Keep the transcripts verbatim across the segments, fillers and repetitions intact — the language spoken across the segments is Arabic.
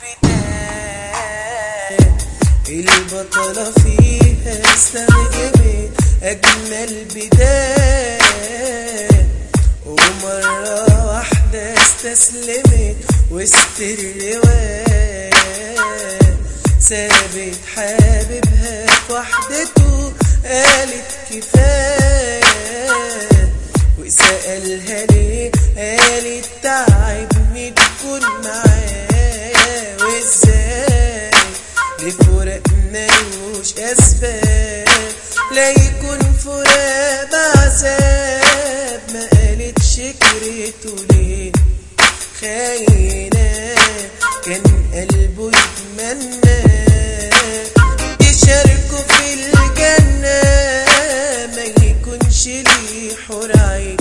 البداية البطلة فيها استخدمت أجمل بداية، ومرة واحدة استسلمت وسط الرواية، سابت حبيبها في وحدته قالت كفاية، وسألها ليه قالت تعبني تكون معايا، وازاي لفراقنا ملوش أسباب، لا يكون فراق بعذاب، ما قالتش كرهته ليه خاينة كان قلبه يتمنى يشاركه في الجنة، ما يكونش ليه حور عين.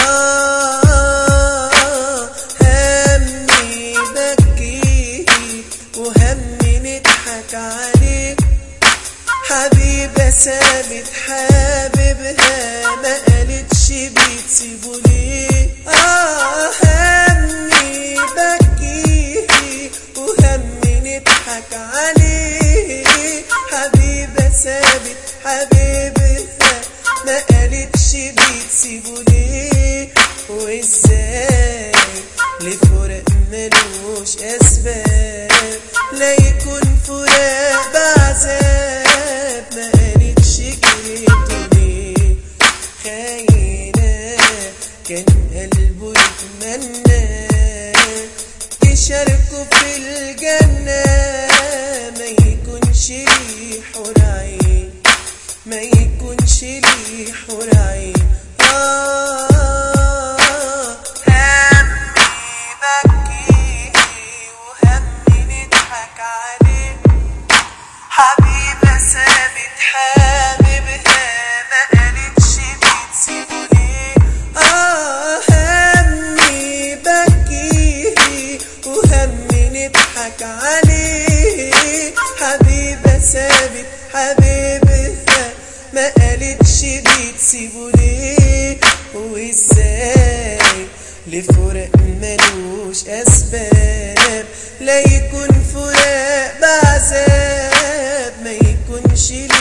آه همي بكيه وهمي نضحك عليه، حبيبة سابت حبيبها ما قالتش بتسيبه ليه. آه همي بكيه وهمي نضحك عليه، حبيبة سابت حبيبها ما قالتش بتسيبه ليه، وازاي لفراق ملوش أسباب، لا يكون فراق بعذاب، ما قالتش كرهته ليه خاينة كان قلبه يتمنى يشاركه في الجنة، ما يكونش ليه حور عين، ما يكونش ليه حور عين. آه همي بكيه وهمي نضحك عليه، حبيبة سابت حبيبها ما قالتش بتسيبه ليه. آه همي بكيه وهمي نضحك عليه، حبيبة سابت حبيبها ما قالتش بتسيبه ليه، وازاي لفراق ملوش أسباب، لا يكون فراق بعذاب، ما يكونش